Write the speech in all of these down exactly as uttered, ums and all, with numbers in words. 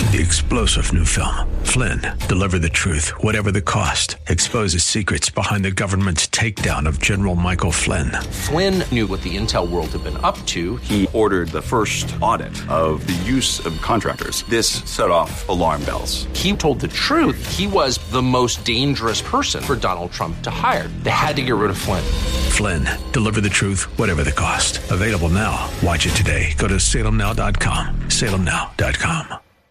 The explosive new film, Flynn, deliver the truth, whatever the cost. Exposes secrets behind the government's takedown of General Michael Flynn. Flynn knew what the intel world had been up to. He ordered the first audit of the use of contractors. This set off alarm bells. He told the truth. He was the most dangerous person for Donald Trump to hire. They had to get rid of Flynn. Flynn, deliver the truth, whatever the cost. Available now. Watch it today. Go to salem now dot com. salem now dot com.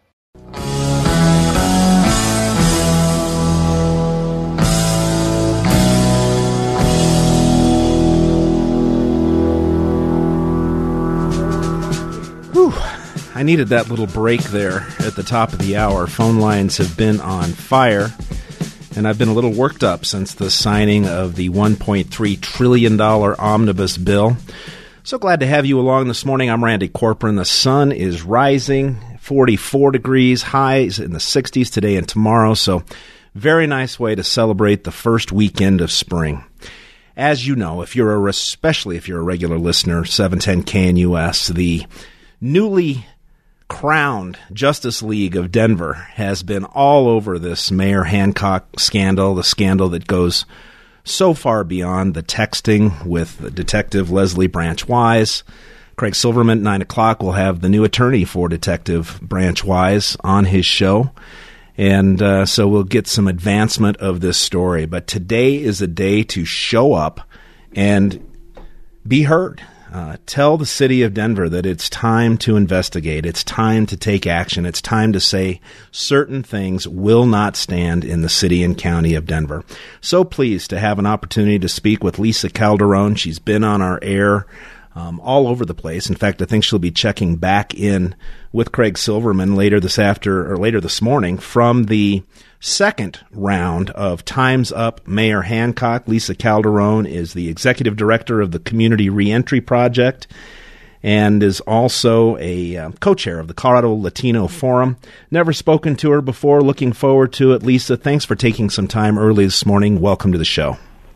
Whew. I needed that little break there at the top of the hour. Phone lines have been on fire, and I've been a little worked up since the signing of the one point three trillion dollars omnibus bill. So glad to have you along this morning. I'm Randy Corcoran. The sun is rising, forty-four degrees, highs in the sixties today and tomorrow. So very nice way to celebrate the first weekend of spring. As you know, if you're a, especially if you're a regular listener, seven ten K N U S, the newly crowned Justice League of Denver has been all over this Mayor Hancock scandal, the scandal that goes so far beyond the texting with Detective Leslie Branch Wise. Craig Silverman at nine o'clock will have the new attorney for Detective Branch Wise on his show. And uh, so we'll get some advancement of this story. But today is a day to show up and be heard. Uh, tell the city of Denver that it's time to investigate. It's time to take action. It's time to say certain things will not stand in the city and county of Denver. So pleased to have an opportunity to speak with Lisa Calderon. She's been on our air um, all over the place. In fact, I think she'll be checking back in with Craig Silverman later this after or later this morning from the second round of Time's Up Mayor Hancock. Lisa Calderon is the executive director of the Community Reentry Project and is also a uh, co-chair of the Colorado Latino Forum. Never spoken to her before. Looking forward to it. Lisa, thanks for taking some time early this morning. Welcome to the show.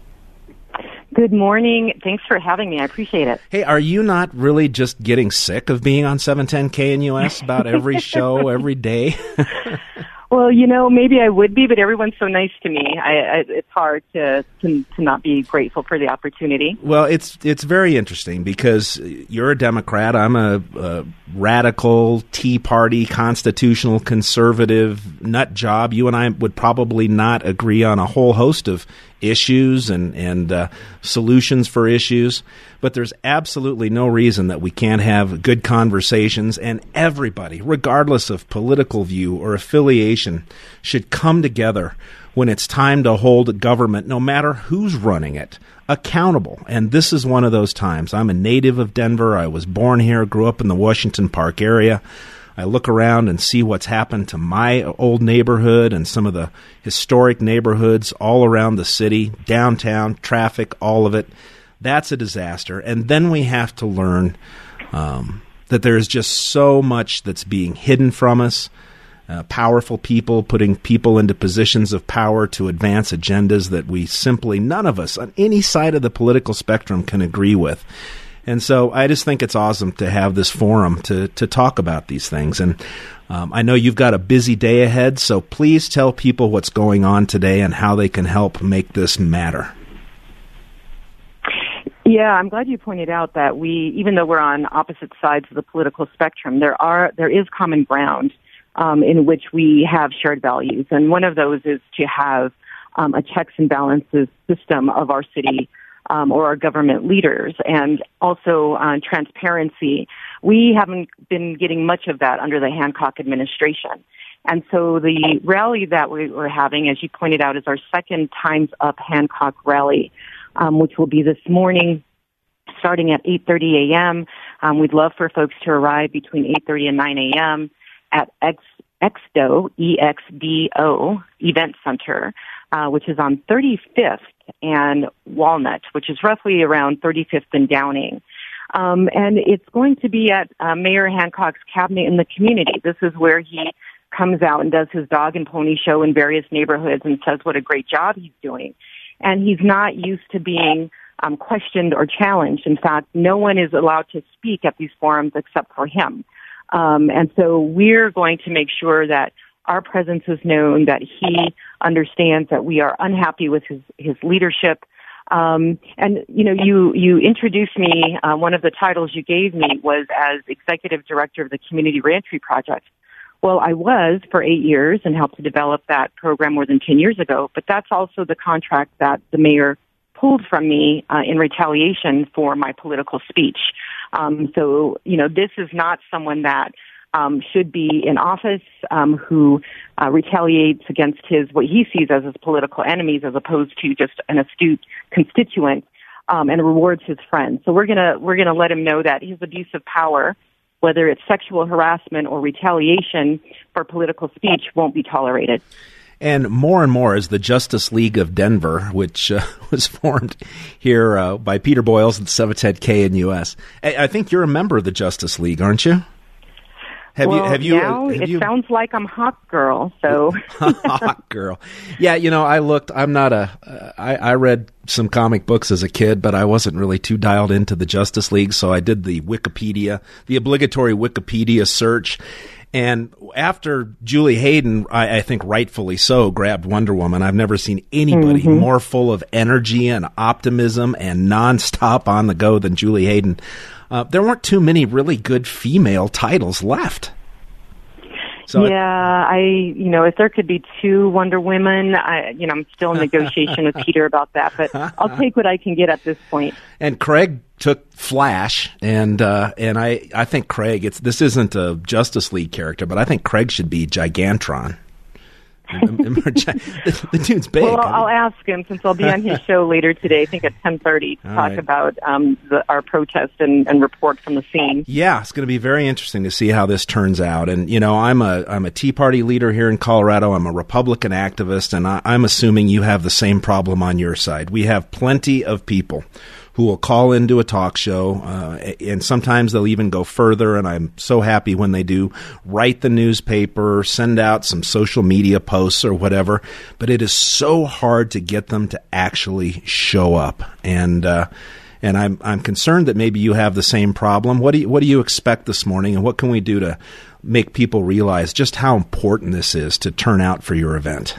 Good morning. Thanks for having me. I appreciate it. Hey, are you not really just getting sick of being on seven ten K N U S about every show, every day? Well, you know, maybe I would be, but everyone's so nice to me. I, I, it's hard to, to to not be grateful for the opportunity. Well, it's it's very interesting because you're a Democrat. I'm a, a radical Tea Party, constitutional conservative nut job. You and I would probably not agree on a whole host of issues and, and uh, solutions for issues, but there's absolutely no reason that we can't have good conversations, and everybody, regardless of political view or affiliation, should come together when it's time to hold government, no matter who's running it, accountable. And this is one of those times. I'm a native of Denver. I was born here, grew up in the Washington Park area. I look around and see what's happened to my old neighborhood and some of the historic neighborhoods all around the city, downtown, traffic, all of it. That's a disaster. And then we have to learn um, that there is just so much that's being hidden from us. Uh, powerful people putting people into positions of power to advance agendas that we simply, none of us on any side of the political spectrum can agree with. And so I just think it's awesome to have this forum to, to talk about these things. And um, I know you've got a busy day ahead, so please tell people what's going on today and how they can help make this matter. Yeah, I'm glad you pointed out that we, even though we're on opposite sides of the political spectrum, there are there is common ground um, in which we have shared values. And one of those is to have um, a checks and balances system of our city Um, or our government leaders, and also uh, transparency. We haven't been getting much of that under the Hancock administration. And so the rally that we were having, as you pointed out, is our second Time's Up Hancock rally, um, which will be this morning starting at eight thirty a.m. Um, we'd love for folks to arrive between eight thirty and nine a.m. at X, EXDO, E X D O, Event Center, uh, which is on thirty-fifth and Walnut, which is roughly around thirty-fifth and Downing. Um, and it's going to be at uh, Mayor Hancock's cabinet in the community. This is where he comes out and does his dog and pony show in various neighborhoods and says what a great job he's doing. And he's not used to being um, questioned or challenged. In fact, no one is allowed to speak at these forums except for him. Um, and so we're going to make sure that our presence is known, that he understands that we are unhappy with his, his leadership. Um, and, you know, you, you introduced me, uh, one of the titles you gave me was as Executive Director of the Community Reentry Project. Well, I was for eight years and helped to develop that program more than ten years ago, but that's also the contract that the mayor pulled from me uh, in retaliation for my political speech. Um, so, you know, this is not someone that Um, should be in office, um, who uh, retaliates against his what he sees as his political enemies, as opposed to just an astute constituent, um, and rewards his friends. So we're gonna we're gonna let him know that his abuse of power, whether it's sexual harassment or retaliation for political speech, won't be tolerated. And more and more, as the Justice League of Denver, which uh, was formed here uh, by Peter Boyles and Sevatet K in U S, I, I think you're a member of the Justice League, aren't you? Have well, you, have you, now have it you... sounds like I'm hot girl, so. Hot girl. Yeah, you know, I looked, I'm not a, uh, I, I read some comic books as a kid, but I wasn't really too dialed into the Justice League, so I did the Wikipedia, the obligatory Wikipedia search. And after Julie Hayden, I, I think rightfully so, grabbed Wonder Woman, I've never seen anybody mm-hmm. more full of energy and optimism and nonstop on the go than Julie Hayden. Uh, there weren't too many really good female titles left. So yeah, I, you know, if there could be two Wonder Women, I, you know, I'm still in negotiation with Peter about that, but I'll take what I can get at this point. And Craig took Flash, and uh, and I, I think Craig, it's this isn't a Justice League character, but I think Craig should be Gigantron. the, the dude's big. Well, I'll, I'll ask him, since I'll be on his show later today, I think at ten thirty, to All talk right. about um, the, our protest and, and report from the scene. Yeah, it's going to be very interesting to see how this turns out. And, you know, I'm a I'm a Tea Party leader here in Colorado. I'm a Republican activist, and I, I'm assuming you have the same problem on your side. We have plenty of people who will call into a talk show, uh, and sometimes they'll even go further, and I'm so happy when they do, write the newspaper, send out some social media posts or whatever, but it is so hard to get them to actually show up. And uh, and I'm I'm concerned that maybe you have the same problem. What do you, what do you expect this morning, and what can we do to make people realize just how important this is to turn out for your event?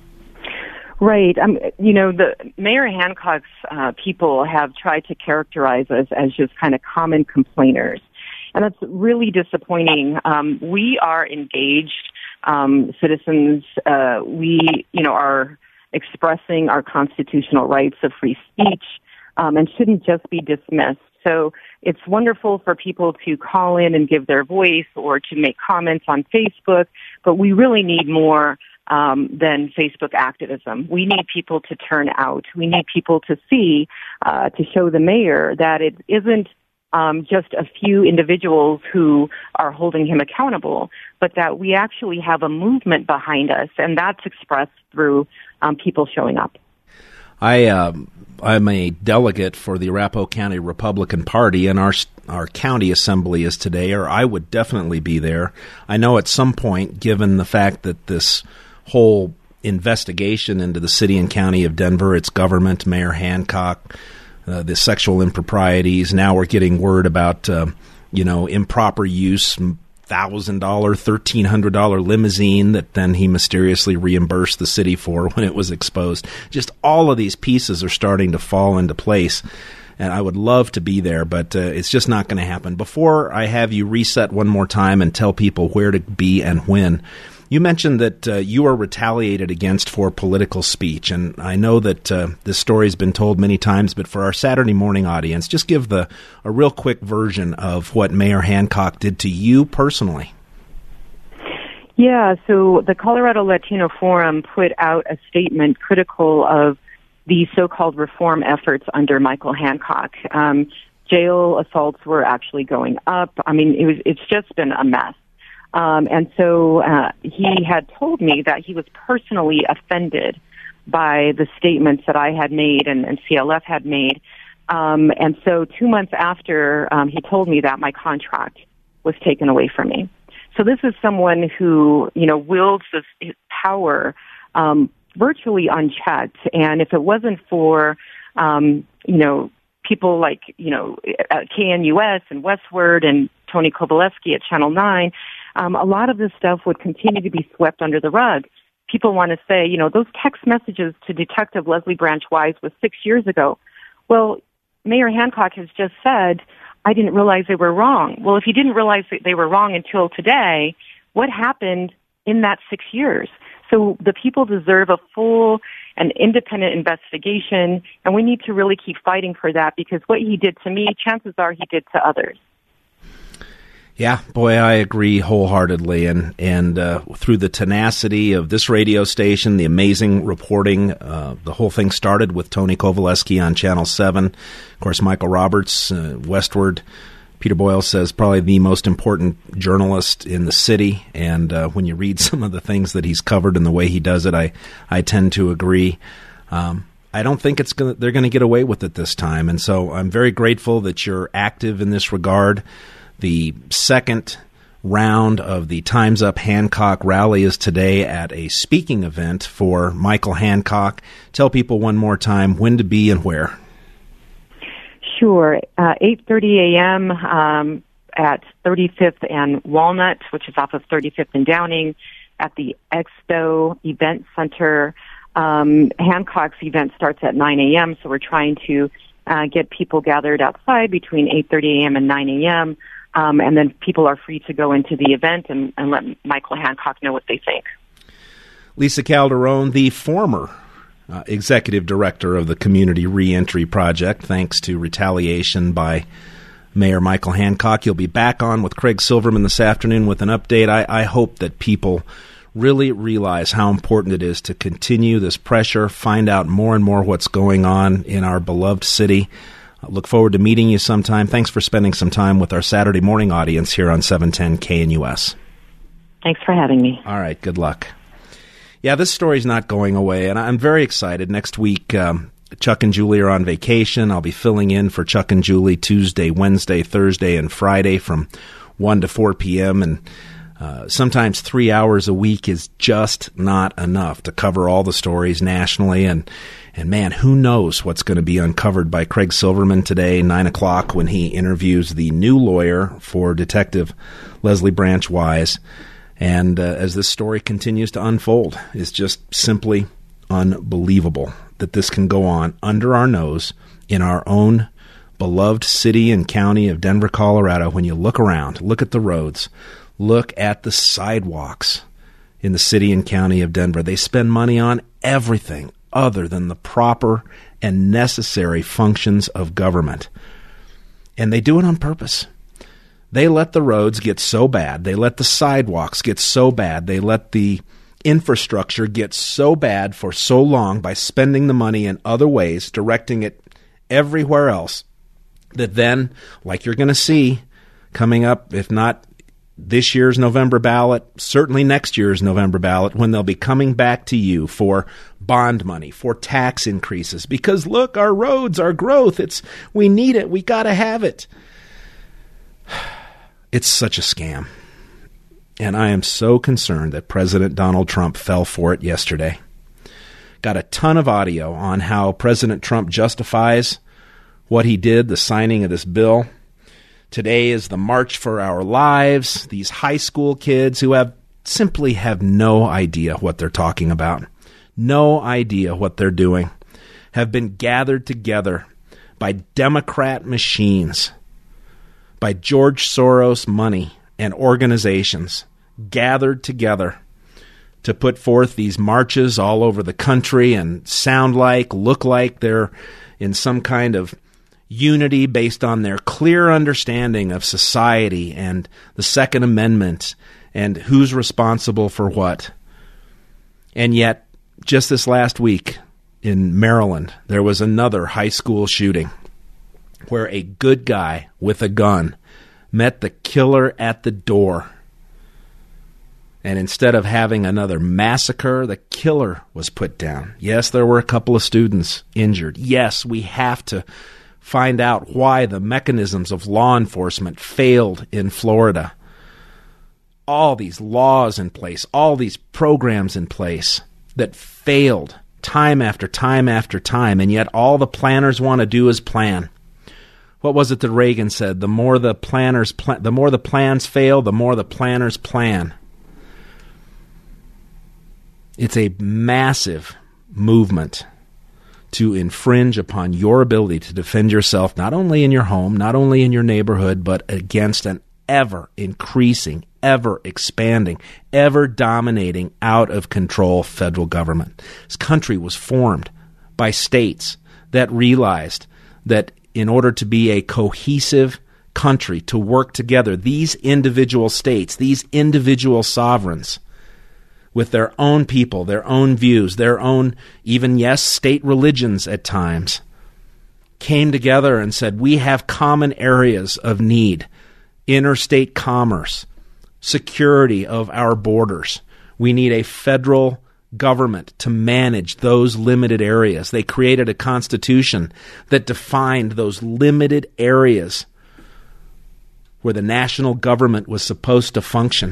Right. Um, you know, the Mayor Hancock's uh, people have tried to characterize us as just kind of common complainers. And that's really disappointing. Um, we are engaged um, citizens. Uh, we, you know, are expressing our constitutional rights of free speech um, and shouldn't just be dismissed. So it's wonderful for people to call in and give their voice or to make comments on Facebook, but we really need more Um, than Facebook activism. We need people to turn out. We need people to see, uh, to show the mayor that it isn't um, just a few individuals who are holding him accountable, but that we actually have a movement behind us, and that's expressed through um, people showing up. I, um, I'm a delegate for the Arapahoe County Republican Party, and our our county assembly is today, or I would definitely be there. I know at some point, given the fact that this whole investigation into the city and county of Denver, its government, Mayor Hancock, uh, the sexual improprieties. Now we're getting word about, uh, you know, improper use, one thousand dollars, thirteen hundred dollars limousine that then he mysteriously reimbursed the city for when it was exposed. Just all of these pieces are starting to fall into place. And I would love to be there, but uh, it's just not going to happen. Before I have you reset one more time and tell people where to be and when, you mentioned that uh, you are retaliated against for political speech, and I know that uh, this story's been told many times, but for our Saturday morning audience, just give the a real quick version of what Mayor Hancock did to you personally. Yeah, so the Colorado Latino Forum put out a statement critical of the so-called reform efforts under Michael Hancock. Um, jail assaults were actually going up. I mean, it was, it's just been a mess. Um, and so uh, he had told me that he was personally offended by the statements that I had made and, and C L F had made. Um, and so two months after um, he told me that, my contract was taken away from me. So this is someone who, you know, wields this, his power um, virtually unchecked. And if it wasn't for, um, you know, people like, you know, K N U S and Westward and Tony Kowalewski at Channel nine, um, a lot of this stuff would continue to be swept under the rug. People want to say, you know, those text messages to Detective Leslie Branch Wise was six years ago. Well, Mayor Hancock has just said, I didn't realize they were wrong. Well, if you didn't realize that they were wrong until today, what happened in that six years? So the people deserve a full and independent investigation, and we need to really keep fighting for that, because what he did to me, chances are he did to others. Yeah, boy, I agree wholeheartedly. And and uh, through the tenacity of this radio station, the amazing reporting, uh, the whole thing started with Tony Kowalewski on Channel seven. Of course, Michael Roberts, uh, Westward. Peter Boyle says probably the most important journalist in the city. And uh, when you read some of the things that he's covered and the way he does it, I, I tend to agree. Um, I don't think it's gonna, they're going to get away with it this time. And so I'm very grateful that you're active in this regard. The second round of the Time's Up Hancock rally is today at a speaking event for Michael Hancock. Tell people one more time when to be and where. Sure. Uh, eight thirty a.m. Um, at thirty-fifth and Walnut, which is off of thirty-fifth and Downing, at the Expo Event Center. Um, Hancock's event starts at nine a.m., so we're trying to uh, get people gathered outside between eight thirty a.m. and nine a.m., Um, and then people are free to go into the event and, and let Michael Hancock know what they think. Lisa Calderon, the former uh, executive director of the Community Reentry Project, thanks to retaliation by Mayor Michael Hancock. You'll be back on with Craig Silverman this afternoon with an update. I, I hope that people really realize how important it is to continue this pressure, find out more and more what's going on in our beloved city. I look forward to meeting you sometime. Thanks for spending some time with our Saturday morning audience here on seven ten K N U S. Thanks for having me. All right, good luck. Yeah, this story's not going away, and I'm very excited. Next week, um, Chuck and Julie are on vacation. I'll be filling in for Chuck and Julie Tuesday, Wednesday, Thursday, and Friday from one to four p.m., and uh, sometimes three hours a week is just not enough to cover all the stories nationally, and And, man, who knows what's going to be uncovered by Craig Silverman today, nine o'clock, when he interviews the new lawyer for Detective Leslie Branch Wise. And uh, as this story continues to unfold, it's just simply unbelievable that this can go on under our nose in our own beloved city and county of Denver, Colorado. When you look around, look at the roads, look at the sidewalks in the city and county of Denver. They spend money on everything other than the proper and necessary functions of government. And they do it on purpose. They let the roads get so bad. They let the sidewalks get so bad. They let the infrastructure get so bad for so long by spending the money in other ways, directing it everywhere else, that then, like you're going to see coming up, if not this year's November ballot, certainly next year's November ballot, when they'll be coming back to you for bond money, for tax increases, because look, our roads, our growth, it's we need it, we got to have it. It's such a scam. And I am so concerned that President Donald Trump fell for it yesterday. Got a ton of audio on how President Trump justifies what he did, the signing of this bill. Today is the March for Our Lives. These high school kids who have simply have no idea what they're talking about, no idea what they're doing, have been gathered together by Democrat machines, by George Soros money and organizations, gathered together to put forth these marches all over the country and sound like, look like they're in some kind of unity based on their clear understanding of society and the Second Amendment and who's responsible for what. And yet, just this last week in Maryland, there was another high school shooting where a good guy with a gun met the killer at the door. And instead of having another massacre, the killer was put down. Yes, there were a couple of students injured. Yes, we have to find out why the mechanisms of law enforcement failed in Florida. All these laws in place, all these programs in place that failed time after time after time, and yet all the planners want to do is plan. What was it that Reagan said? The more the planners, pl- the more the plans fail, the more the planners plan. It's a massive movement to infringe upon your ability to defend yourself, not only in your home, not only in your neighborhood, but against an ever-increasing, ever-expanding, ever-dominating, out-of-control federal government. This country was formed by states that realized that in order to be a cohesive country, to work together, these individual states, these individual sovereigns, with their own people, their own views, their own, even, yes, state religions at times, came together and said, we have common areas of need: interstate commerce, security of our borders. We need a federal government to manage those limited areas. They created a constitution that defined those limited areas where the national government was supposed to function.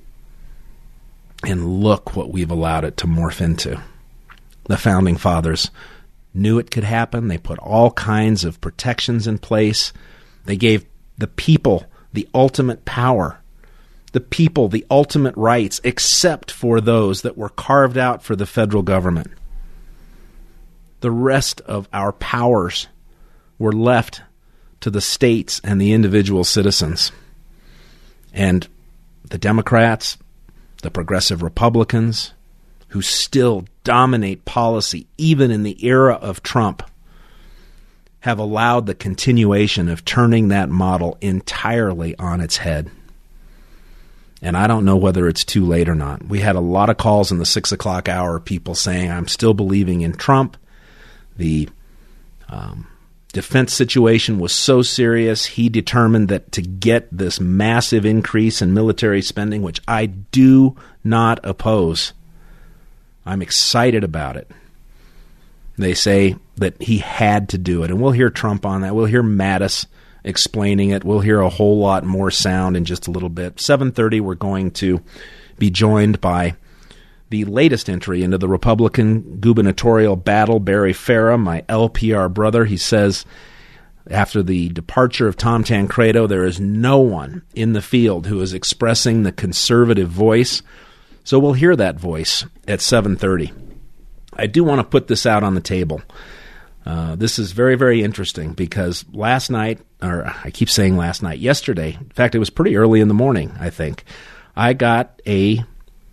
And look what we've allowed it to morph into. The Founding Fathers knew it could happen. They put all kinds of protections in place. They gave the people the ultimate power, the people the ultimate rights, except for those that were carved out for the federal government. The rest of our powers were left to the states and the individual citizens. And the Democrats, the progressive Republicans, who still dominate policy even in the era of Trump, have allowed the continuation of turning that model entirely on its head. And I don't know whether it's too late or not. We had a lot of calls in the six o'clock hour, people saying, I'm still believing in Trump. The um, defense situation was so serious, he determined that to get this massive increase in military spending, which I do not oppose, I'm excited about it. They say that he had to do it. And we'll hear Trump on that. We'll hear Mattis explaining it. We'll hear a whole lot more sound in just a little bit. seven thirty, we're going to be joined by the latest entry into the Republican gubernatorial battle, Barry Farah, my L P R brother. He says after the departure of Tom Tancredo, there is no one in the field who is expressing the conservative voice. So we'll hear that voice at seven thirty. I do want to put this out on the table. Uh, this is very, very interesting because last night, or I keep saying last night, yesterday, in fact, it was pretty early in the morning, I think, I got a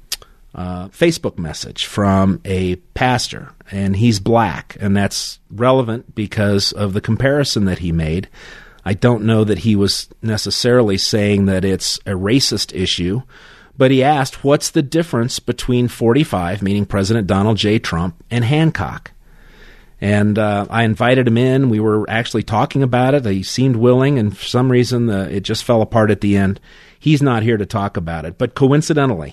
uh, Facebook message from a pastor, and he's black, and that's relevant because of the comparison that he made. I don't know that he was necessarily saying that it's a racist issue, but he asked, what's the difference between forty-five, meaning President Donald J. Trump, and Hancock? And uh, I invited him in. We were actually talking about it. He seemed willing, and for some reason uh, it just fell apart at the end. He's not here to talk about it. But coincidentally,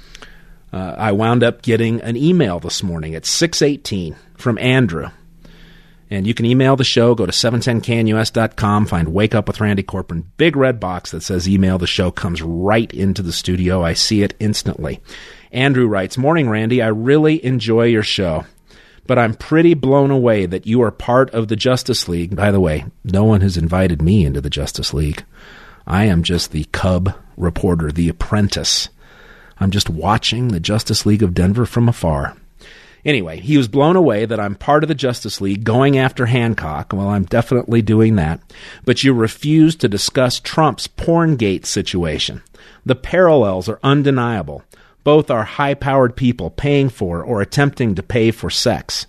uh, I wound up getting an email this morning at six eighteen from Andrew. And you can email the show. Go to seven ten K N U S dot com. Find Wake Up with Randy Corcoran. Big red box that says email the show comes right into the studio. I see it instantly. Andrew writes, Morning, Randy. I really enjoy your show, but I'm pretty blown away that you are part of the Justice League. By the way, no one has invited me into the Justice League. I am just the cub reporter, the apprentice. I'm just watching the Justice League of Denver from afar. Anyway, he was blown away that I'm part of the Justice League going after Hancock. Well, I'm definitely doing that. But you refuse to discuss Trump's Porngate situation. The parallels are undeniable. Both are high-powered people paying for or attempting to pay for sex.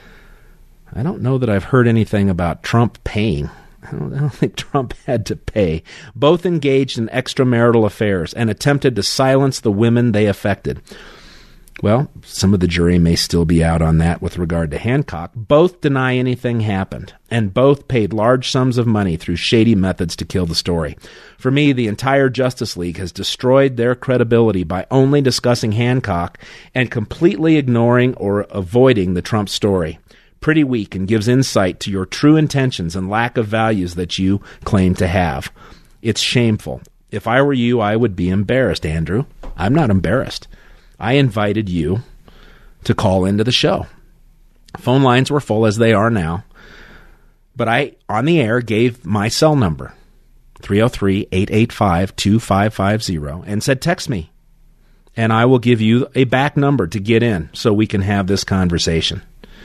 I don't know that I've heard anything about Trump paying. I don't, I don't think Trump had to pay. Both engaged in extramarital affairs and attempted to silence the women they affected. Well, some of the jury may still be out on that with regard to Hancock. Both deny anything happened, and both paid large sums of money through shady methods to kill the story. For me, the entire Justice League has destroyed their credibility by only discussing Hancock and completely ignoring or avoiding the Trump story. Pretty weak and gives insight to your true intentions and lack of values that you claim to have. It's shameful. If I were you, I would be embarrassed, Andrew. I'm not embarrassed. I invited you to call into the show. Phone lines were full as they are now. But I, on the air, gave my cell number, three oh three, eight eight five, two five five zero, and said, text me, and I will give you a back number to get in so we can have this conversation.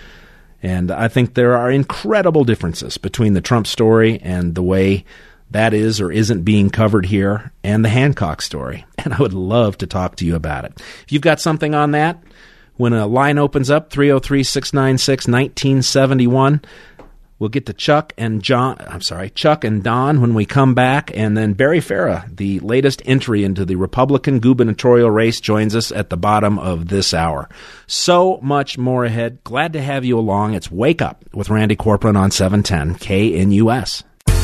And I think there are incredible differences between the Trump story and the way that is or isn't being covered here and the Hancock story. And I would love to talk to you about it. If you've got something on that, when a line opens up, three oh three, six nine six, one nine seven one, we'll get to Chuck and John, I'm sorry, Chuck and Don when we come back. And then Barry Farah, the latest entry into the Republican gubernatorial race, joins us at the bottom of this hour. So much more ahead. Glad to have you along. It's Wake Up with Randy Corcoran on seven ten K N U S.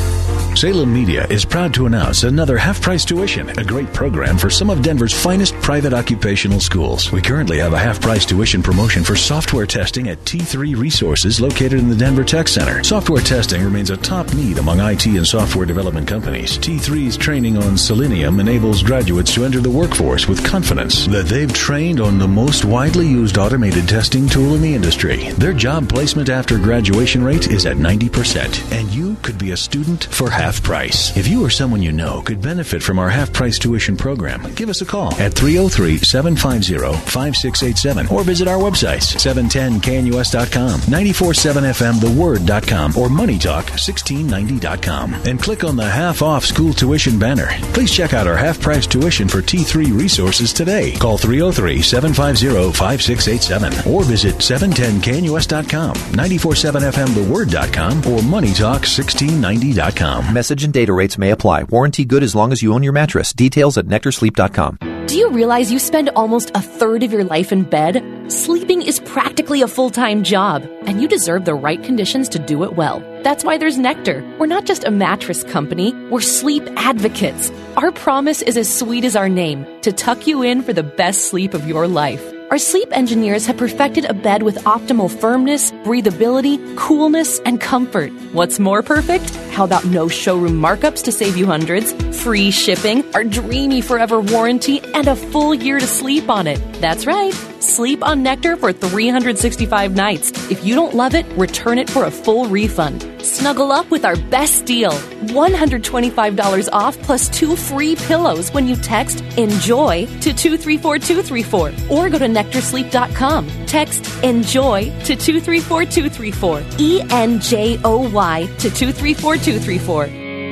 Salem Media is proud to announce another half-price tuition, a great program for some of Denver's finest private occupational schools. We currently have a half-price tuition promotion for software testing at T three Resources located in the Denver Tech Center. Software testing remains a top need among I T and software development companies. T three's training on Selenium enables graduates to enter the workforce with confidence that they've trained on the most widely used automated testing tool in the industry. Their job placement after graduation rate is at ninety percent, and you could be a student for half price. If you or someone you know could benefit from our half-price tuition program, give us a call at three oh three, seven five zero, five six eight seven or visit our websites, seven ten K N U S dot com, ninety-four point seven F M the word dot com, or money talk sixteen ninety dot com. And click on the half-off school tuition banner. Please check out our half-price tuition for T three Resources today. Call three oh three, seven five zero, five six eight seven or visit seven ten K N U S dot com, ninety-four point seven F M the word dot com, or money talk sixteen ninety dot com. Message and data rates may apply. Warranty good as long as you own your mattress. Details at nectar sleep dot com. Do you realize you spend almost a third of your life in bed? Sleeping is practically a full-time job, and you deserve the right conditions to do it well. That's why there's Nectar. We're not just a mattress company, we're sleep advocates. Our promise is as sweet as our name, to tuck you in for the best sleep of your life. Our sleep engineers have perfected a bed with optimal firmness, breathability, coolness, and comfort. What's more perfect? How about no showroom markups to save you hundreds, free shipping, our dreamy forever warranty, and a full year to sleep on it? That's right. Sleep on Nectar for three hundred sixty-five nights. If you don't love it, return it for a full refund. Snuggle up with our best deal, one hundred twenty-five dollars off plus two free pillows when you text ENJOY to two three four two three four or go to nectar sleep dot com. Text ENJOY to two three four two three four, E N J O Y to two three four two three four.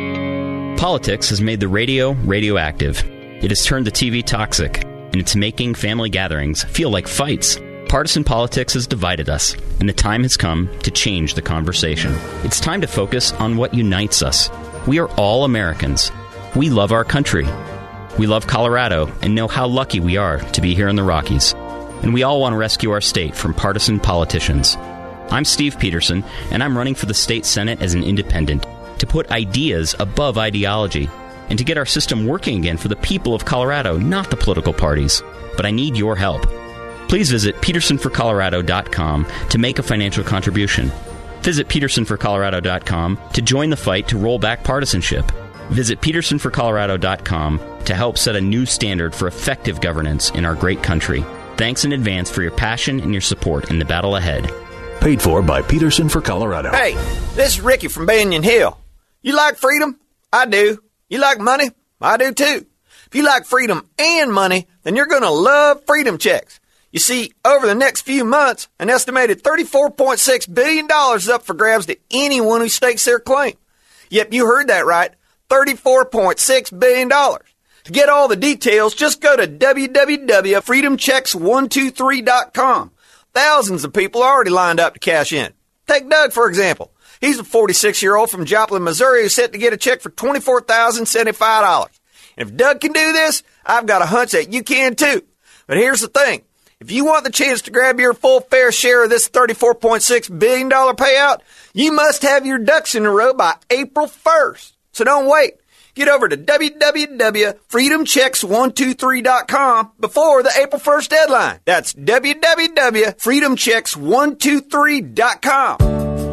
Politics has made the radio radioactive. It has turned the T V toxic, and it's making family gatherings feel like fights. Partisan politics has divided us, and the time has come to change the conversation. It's time to focus on what unites us. We are all Americans. We love our country. We love Colorado and know how lucky we are to be here in the Rockies. And we all want to rescue our state from partisan politicians. I'm Steve Peterson, and I'm running for the state Senate as an independent to put ideas above ideology and to get our system working again for the people of Colorado, not the political parties. But I need your help. Please visit peterson for colorado dot com to make a financial contribution. Visit peterson for colorado dot com to join the fight to roll back partisanship. Visit peterson for colorado dot com to help set a new standard for effective governance in our great country. Thanks in advance for your passion and your support in the battle ahead. Paid for by Peterson for Colorado. Hey, this is Ricky from Banyan Hill. You like freedom? I do. You like money? I do too. If you like freedom and money, then you're going to love Freedom Checks. You see, over the next few months, an estimated thirty-four point six billion dollars is up for grabs to anyone who stakes their claim. Yep, you heard that right, thirty-four point six billion dollars. To get all the details, just go to w w w dot freedom checks one two three dot com. Thousands of people are already lined up to cash in. Take Doug, for example. He's a forty-six-year-old from Joplin, Missouri who's set to get a check for twenty-four thousand seventy-five dollars. And if Doug can do this, I've got a hunch that you can too. But here's the thing. If you want the chance to grab your full fair share of this thirty-four point six billion dollars payout, you must have your ducks in a row by April first. So don't wait. Get over to w w w dot freedom checks one two three dot com before the April first deadline. That's w w w dot freedom checks one two three dot com.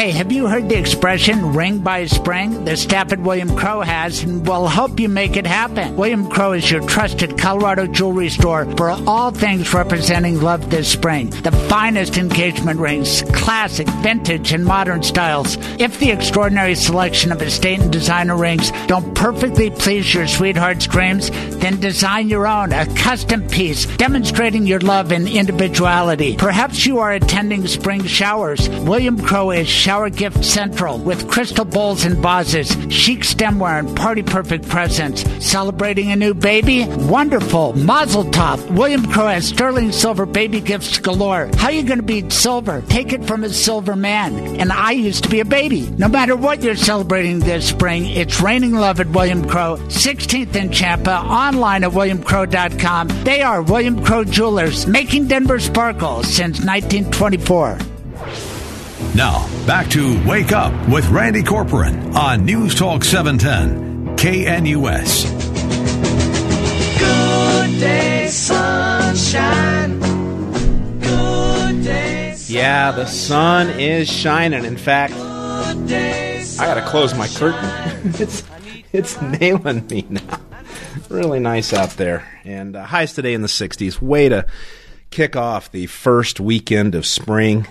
Hey, have you heard the expression, ring by spring? The staff at William Crow has, and will help you make it happen. William Crow is your trusted Colorado jewelry store for all things representing love this spring. The finest engagement rings, classic, vintage, and modern styles. If the extraordinary selection of estate and designer rings don't perfectly please your sweetheart's dreams, then design your own, a custom piece demonstrating your love and individuality. Perhaps you are attending spring showers. William Crow is Shower Gift Central with crystal bowls and vases, chic stemware, and party-perfect presents. Celebrating a new baby? Wonderful. Mazel tov. William Crow has sterling silver baby gifts galore. How are you going to beat silver? Take it from a silver man. And I used to be a baby. No matter what you're celebrating this spring, it's raining love at William Crow, sixteenth in Champa, online at william crow dot com. They are William Crow Jewelers, making Denver sparkle since nineteen twenty-four. Now, back to Wake Up with Randy Corporan on News Talk seven ten, K N U S. Good day, sunshine. Good day, sunshine. Yeah, the sun is shining. In fact, I got to close my curtain. it's, it's nailing me now. Really nice out there. And uh, highs today in the sixties. Way to kick off the first weekend of spring.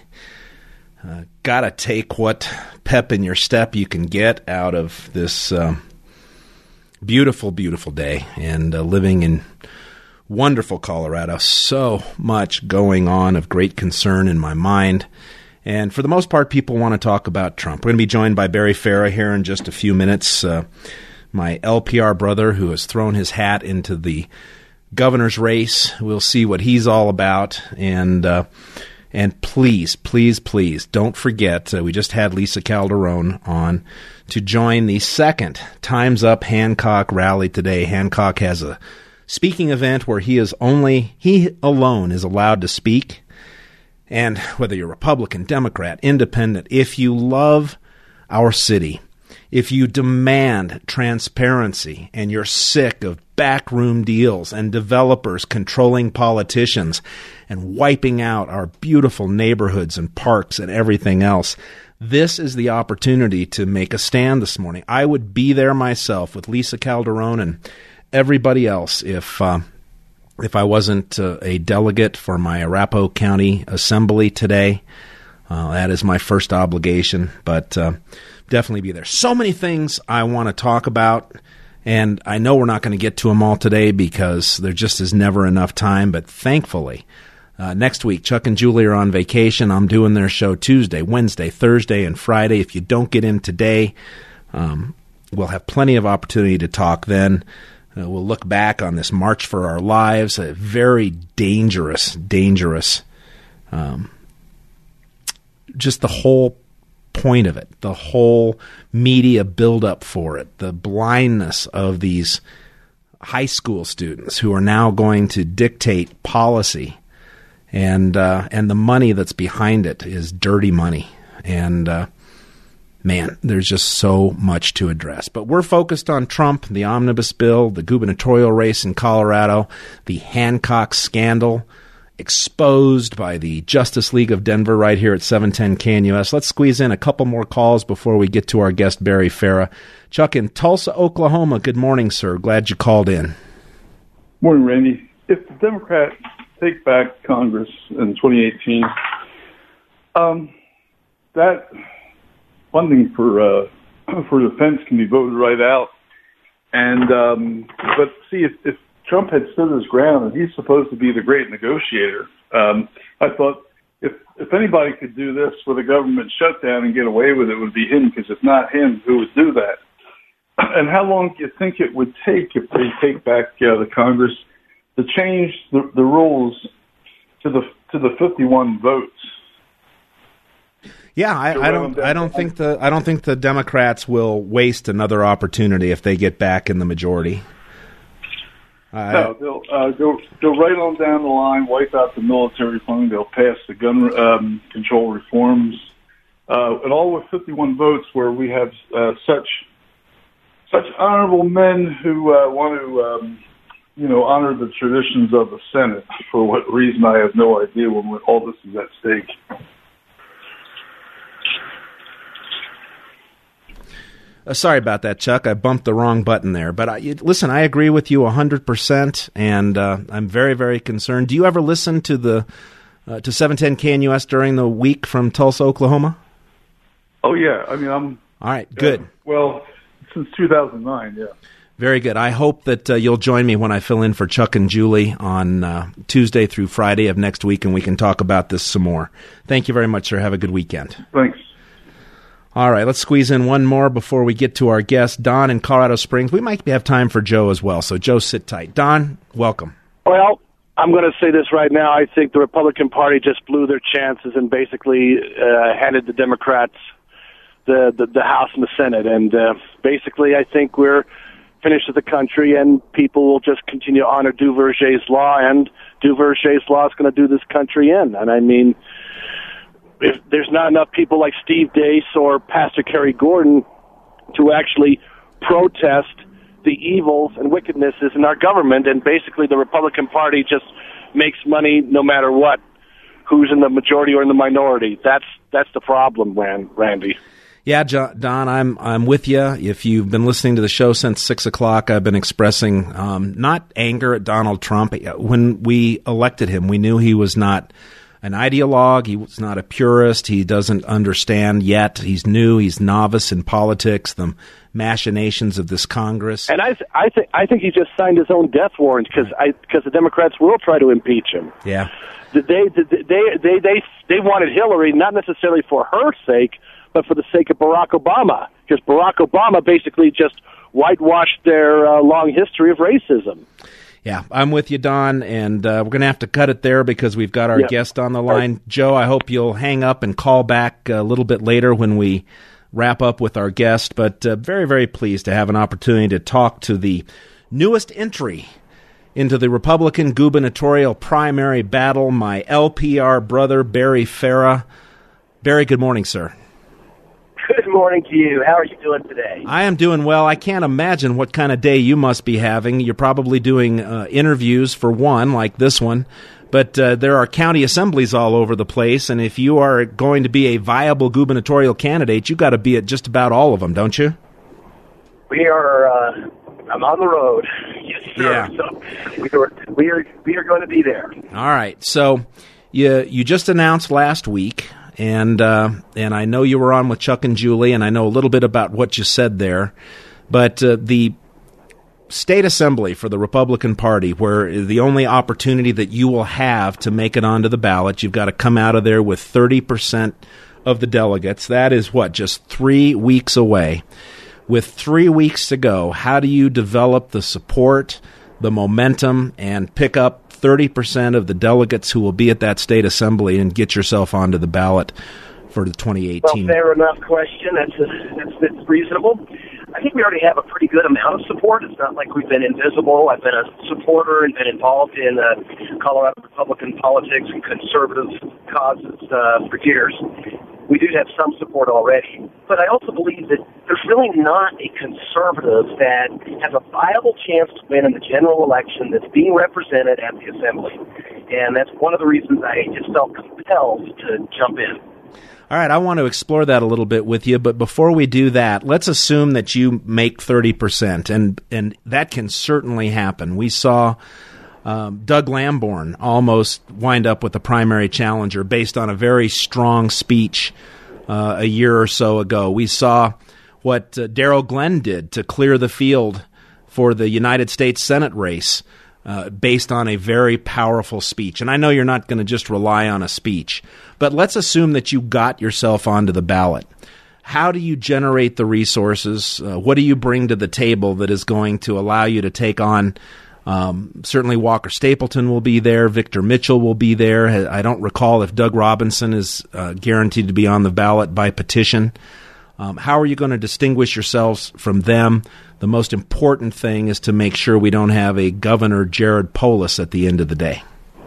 Uh, gotta take what pep in your step you can get out of this um, beautiful, beautiful day. And uh, living in wonderful Colorado. So much going on of great concern in my mind. And for the most part, people want to talk about Trump. We're going to be joined by Barry Farah here in just a few minutes. Uh, my L P R brother who has thrown his hat into the governor's race. We'll see what he's all about. And uh, and please, please, please don't forget, uh, we just had Lisa Calderon on to join the second Time's Up Hancock rally today. Hancock has a speaking event where he is only, he alone is allowed to speak. And whether you're Republican, Democrat, Independent, if you love our city, if you demand transparency and you're sick of backroom deals and developers controlling politicians and wiping out our beautiful neighborhoods and parks and everything else, this is the opportunity to make a stand this morning. I would be there myself with Lisa Calderon and everybody else if uh, if I wasn't uh, a delegate for my Arapahoe County Assembly today. Uh, that is my first obligation, but uh, definitely be there. So many things I want to talk about, and I know we're not going to get to them all today because there just is never enough time, but thankfully, uh, next week, Chuck and Julie are on vacation. I'm doing their show Tuesday, Wednesday, Thursday, and Friday. If you don't get in today, um, we'll have plenty of opportunity to talk then. Uh, we'll look back on this March for Our Lives, a very dangerous, dangerous, um, just the whole point of it, the whole media buildup for it, the blindness of these high school students who are now going to dictate policy, and uh, and the money that's behind it is dirty money. And uh, man, there's just so much to address. But we're focused on Trump, the omnibus bill, the gubernatorial race in Colorado, the Hancock scandal, exposed by the Justice League of Denver right here at seven ten K N U S. Let's squeeze in a couple more calls before we get to our guest, Barry Farah. Chuck in Tulsa, Oklahoma. Good morning, sir. Glad you called in. Morning, Randy. If the Democrats take back Congress in twenty eighteen, um, that funding for uh, for defense can be voted right out. And um, but see, if, if Trump had stood his ground, and he's supposed to be the great negotiator, um, I thought if if anybody could do this with a government shutdown and get away with it, it would be him, because if not him, who would do that? And how long do you think it would take if they take back uh, the Congress to change the, the rules to the to the fifty-one votes? Yeah, I, I don't. I don't think the. I don't think the Democrats will waste another opportunity if they get back in the majority. Uh, no, they'll uh, go go right on down the line, wipe out the military funding. They'll pass the gun um, control reforms, uh, and all with fifty-one votes, where we have uh, such such honorable men who uh, want to, um, you know, honor the traditions of the Senate. For what reason, I have no idea. When all this is at stake. Uh, sorry about that, Chuck. I bumped the wrong button there. But I, you, listen, I agree with you one hundred percent, and uh, I'm very, very concerned. Do you ever listen to the uh, to seven ten K N U S during the week from Tulsa, Oklahoma? Oh, yeah. I mean, I'm... All right, good. Uh, well, since two thousand nine, yeah. Very good. I hope that uh, you'll join me when I fill in for Chuck and Julie on uh, Tuesday through Friday of next week, and we can talk about this some more. Thank you very much, sir. Have a good weekend. Thanks. All right, let's squeeze in one more before we get to our guest, Don in Colorado Springs. We might have time for Joe as well, so Joe, sit tight. Don, welcome. Well, I'm going to say this right now. I think the Republican Party just blew their chances and basically uh, handed the Democrats the, the, the House and the Senate. And uh, basically, I think we're finished as a country, and people will just continue to honor Duverger's law, and Duverger's law is going to do this country in. And I mean, if there's not enough people like Steve Deace or Pastor Kerry Gordon to actually protest the evils and wickednesses in our government, and basically the Republican Party just makes money no matter what, who's in the majority or in the minority. That's that's the problem, Randy. Yeah, John, Don, I'm I'm with you. If you've been listening to the show since six o'clock, I've been expressing um, not anger at Donald Trump. When we elected him, we knew he was not an ideologue. He was not a purist. He doesn't understand yet. He's new. He's novice in politics, the machinations of this Congress. And I, th- I think I think he just signed his own death warrant because I because the Democrats will try to impeach him. Yeah, they they they they they, they wanted Hillary not necessarily for her sake, but for the sake of Barack Obama, because Barack Obama basically just whitewashed their uh, long history of racism. Yeah, I'm with you, Don, and uh, we're going to have to cut it there because we've got our yeah. guest on the line. Right. Joe, I hope you'll hang up and call back a little bit later when we wrap up with our guest, but uh, very, very pleased to have an opportunity to talk to the newest entry into the Republican gubernatorial primary battle, my L P R brother, Barry Farah. Barry, good morning, sir. Good morning to you. How are you doing today? I am doing well. I can't imagine what kind of day you must be having. You're probably doing uh, interviews for one, like this one, but uh, there are county assemblies all over the place, and if you are going to be a viable gubernatorial candidate, you've got to be at just about all of them, don't you? We are, uh, I'm on the road. Yes, sir. Yeah. So we are, we are, we are going to be there. All right. So you, you just announced last week, And uh, and I know you were on with Chuck and Julie, and I know a little bit about what you said there. But uh, the state assembly for the Republican Party, where the only opportunity that you will have to make it onto the ballot, you've got to come out of there with thirty percent of the delegates. That is, what, just three weeks away. With three weeks to go, how do you develop the support, the momentum, and pick up thirty percent of the delegates who will be at that state assembly and get yourself onto the ballot for the twenty eighteen? Well, fair enough question. That's, a, that's, that's reasonable. I think we already have a pretty good amount of support. It's not like we've been invisible. I've been a supporter and been involved in uh, Colorado Republican politics and conservative causes uh, for years. We do have some support already. But I also believe that there's really not a conservative that has a viable chance to win in the general election that's being represented at the assembly. And that's one of the reasons I just felt compelled to jump in. All right, I want to explore that a little bit with you, but before we do that, let's assume that you make thirty percent, and, and that can certainly happen. We saw um, Doug Lamborn almost wind up with the primary challenger based on a very strong speech uh, a year or so ago. We saw what uh, Darrell Glenn did to clear the field for the United States Senate race uh, based on a very powerful speech. And I know you're not going to just rely on a speech, but let's assume that you got yourself onto the ballot. How do you generate the resources? Uh, what do you bring to the table that is going to allow you to take on Um, certainly Walker Stapleton will be there. Victor Mitchell will be there. I don't recall if Doug Robinson is uh, guaranteed to be on the ballot by petition. Um, how are you going to distinguish yourselves from them? The most important thing is to make sure we don't have a Governor Jared Polis at the end of the day.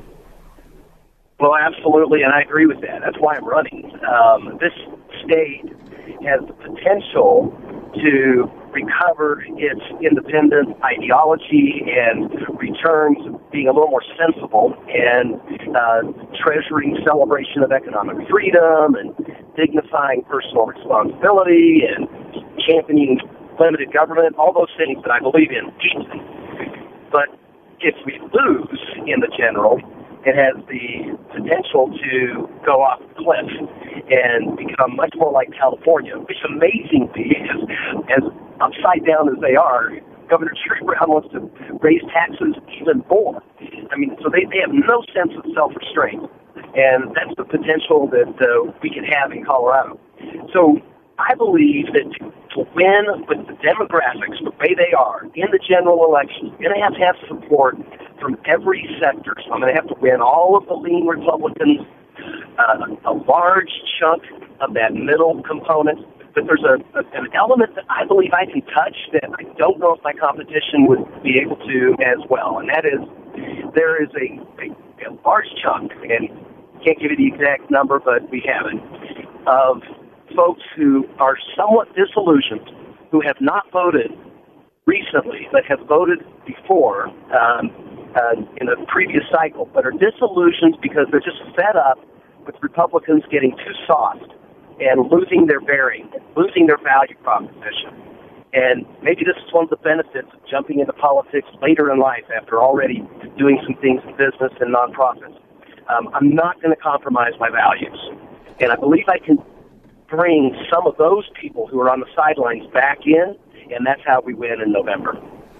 Well, absolutely, and I agree with that. That's why I'm running. Um, this state has the potential to recover its independent ideology and return to being a little more sensible and uh, treasuring celebration of economic freedom and dignifying personal responsibility and championing limited government, all those things that I believe in deeply. But if we lose in the general, it has the potential to go off the cliff and become much more like California, which amazingly is, as upside down as they are, Governor Jerry Brown wants to raise taxes even more. I mean, so they, they have no sense of self-restraint. And that's the potential that uh, we can have in Colorado. So I believe that to, to win with the demographics the way they are in the general election, you're going to have to have support from every sector. So I'm going to have to win all of the lean Republicans, uh, a large chunk of that middle component. But there's a, a, an element that I believe I can touch that I don't know if my competition would be able to as well. And that is there is a, a, a large chunk, and can't give you the exact number, but we have it, of folks who are somewhat disillusioned, who have not voted recently, but have voted before um, uh, in a previous cycle, but are disillusioned because they're just fed up with Republicans getting too soft and losing their bearing, losing their value proposition. And maybe this is one of the benefits of jumping into politics later in life after already doing some things in business and nonprofits. Um, I'm not going to compromise my values. And I believe I can bring some of those people who are on the sidelines back in, and that's how we win in November.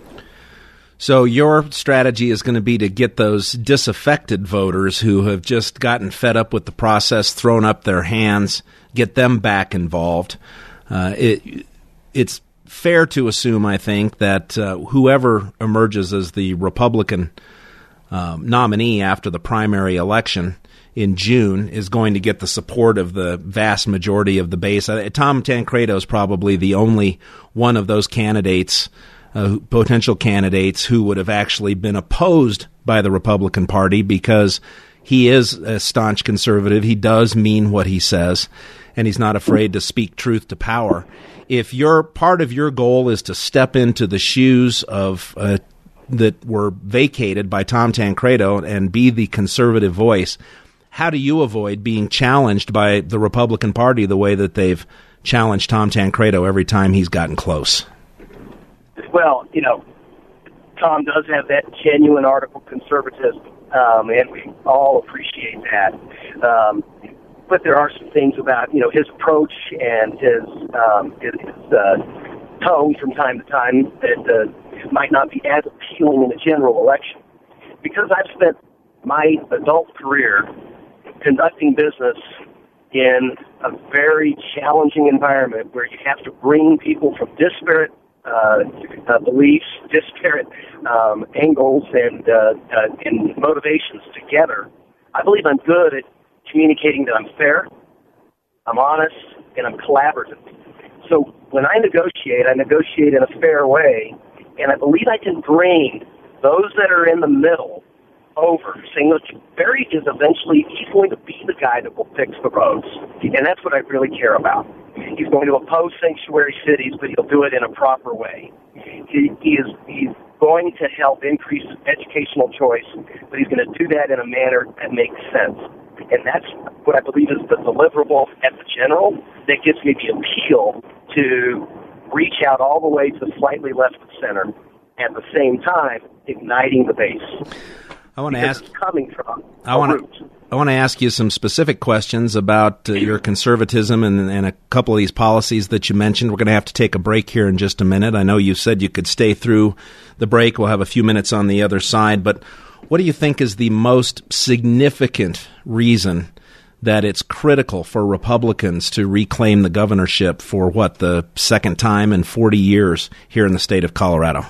So your strategy is going to be to get those disaffected voters who have just gotten fed up with the process, thrown up their hands, get them back involved. Uh, it, it's fair to assume, I think, that uh, whoever emerges as the Republican um, nominee after the primary election in June is going to get the support of the vast majority of the base. Uh, Tom Tancredo is probably the only one of those candidates, uh, potential candidates, who would have actually been opposed by the Republican Party because he is a staunch conservative. He does mean what he says, and he's not afraid to speak truth to power. If your part of your goal is to step into the shoes of uh, that were vacated by Tom Tancredo and be the conservative voice, how do you avoid being challenged by the Republican Party the way that they've challenged Tom Tancredo every time he's gotten close? Well, you know, Tom does have that genuine article conservatism, um, and we all appreciate that. Um, but there are some things about, you know, his approach and his, um, his, his uh, tone from time to time that uh, might not be as appealing in a general election. Because I've spent my adult career conducting business in a very challenging environment where you have to bring people from disparate uh, uh, beliefs, disparate um, angles, and, uh, uh, and motivations together. I believe I'm good at communicating that I'm fair, I'm honest, and I'm collaborative. So when I negotiate, I negotiate in a fair way, and I believe I can bring those that are in the middle over, saying, look, Barry is eventually, he's going to be the guy that will fix the roads. And that's what I really care about. He's going to oppose sanctuary cities, but he'll do it in a proper way. He, he is he's going to help increase educational choice, but he's going to do that in a manner that makes sense. And that's what I believe is the deliverable at the general that gives me the appeal to reach out all the way to slightly left of center, at the same time igniting the base. I want to ask. Coming from I want to. I want to ask you some specific questions about uh, your conservatism and, and a couple of these policies that you mentioned. We're going to have to take a break here in just a minute. I know you said you could stay through the break. We'll have a few minutes on the other side. But what do you think is the most significant reason that it's critical for Republicans to reclaim the governorship for, what, the second time in forty years here in the state of Colorado?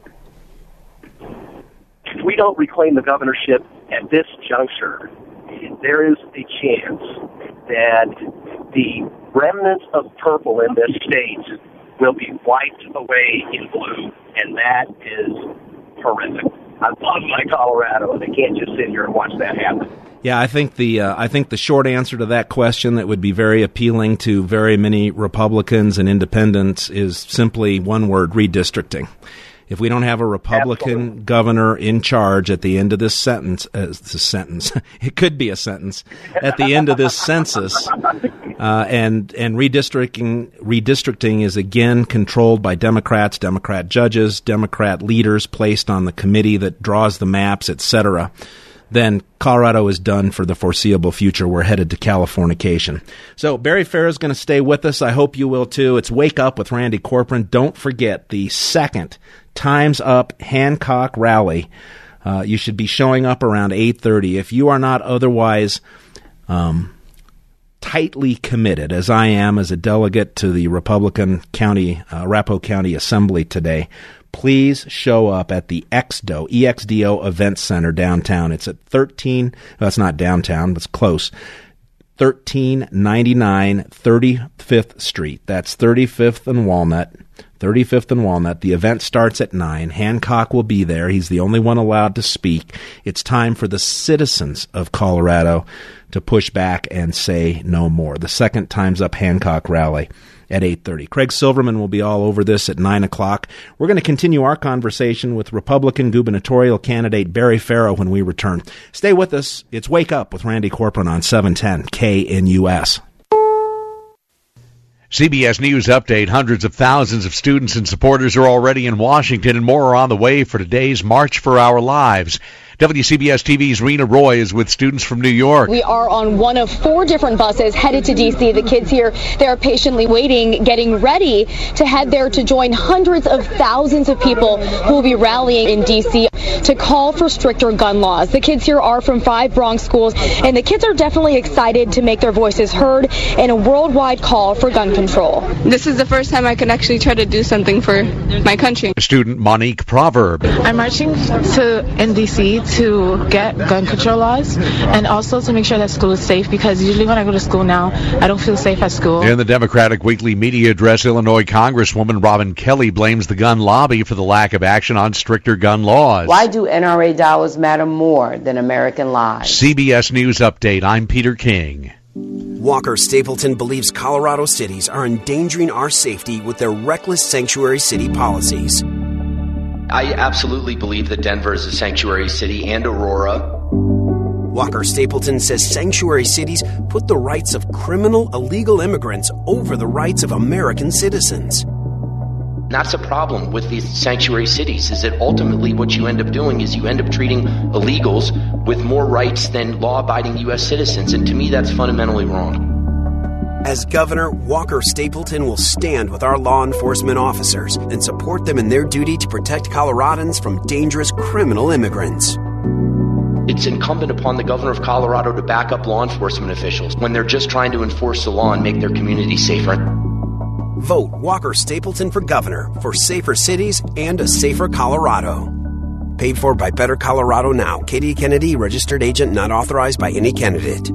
If we don't reclaim the governorship at this juncture, there is a chance that the remnants of purple in this state will be wiped away in blue, and that is horrific. I love my Colorado, and I can't just sit here and watch that happen. Yeah, I think the uh, I think the short answer to that question that would be very appealing to very many Republicans and independents is simply one word: redistricting. If we don't have a Republican Absolutely. governor in charge at the end of this sentence, uh, the sentence, it could be a sentence, at the end of this census, uh, and and redistricting redistricting is again controlled by Democrats, Democrat judges, Democrat leaders placed on the committee that draws the maps, et cetera, then Colorado is done for the foreseeable future. We're headed to Californication. So Barry Farrow is going to stay with us. I hope you will too. It's Wake Up with Randy Corcoran. Don't forget the second Time's Up Hancock rally. Uh, you should be showing up around eight thirty. If you are not otherwise um, tightly committed, as I am as a delegate to the Republican County, uh, Arapahoe County Assembly today, please show up at the X D O, E X D O Event Center downtown. It's at thirteen, well, it's not downtown, but it's close, thirteen ninety-nine thirty-fifth Street. That's thirty-fifth and Walnut, thirty-fifth and Walnut. The event starts at nine. Hancock will be there. He's the only one allowed to speak. It's time for the citizens of Colorado to push back and say no more. The second Time's Up Hancock rally at eight thirty. Craig Silverman will be all over this at nine o'clock. We're going to continue our conversation with Republican gubernatorial candidate Barry Farrow when we return. Stay with us. It's Wake Up with Randy Corcoran on seven ten K N U S. C B S News Update. Hundreds of thousands of students and supporters are already in Washington, and more are on the way for today's March for Our Lives. W C B S T V's Rena Roy is with students from New York. We are on one of four different buses headed to D C. The kids here, they're patiently waiting, getting ready to head there to join hundreds of thousands of people who will be rallying in D C to call for stricter gun laws. The kids here are from five Bronx schools, and the kids are definitely excited to make their voices heard in a worldwide call for gun control. This is the first time I can actually try to do something for my country. Student Monique Proverb. I'm marching to in D C to get gun control laws and also to make sure that school is safe, because usually when I go to school now, I don't feel safe at school. In the Democratic Weekly Media Address, Illinois Congresswoman Robin Kelly blames the gun lobby for the lack of action on stricter gun laws. Why do N R A dollars matter more than American lives? C B S News Update. I'm Peter King. Walker Stapleton believes Colorado cities are endangering our safety with their reckless sanctuary city policies. I absolutely believe that Denver is a sanctuary city, and Aurora. Walker Stapleton says sanctuary cities put the rights of criminal illegal immigrants over the rights of American citizens. That's a problem with these sanctuary cities, is that ultimately what you end up doing is you end up treating illegals with more rights than law-abiding U S citizens, and to me that's fundamentally wrong. As governor, Walker Stapleton will stand with our law enforcement officers and support them in their duty to protect Coloradans from dangerous criminal immigrants. It's incumbent upon the governor of Colorado to back up law enforcement officials when they're just trying to enforce the law and make their community safer. Vote Walker Stapleton for governor for safer cities and a safer Colorado. Paid for by Better Colorado Now. Katie Kennedy, registered agent not authorized by any candidate.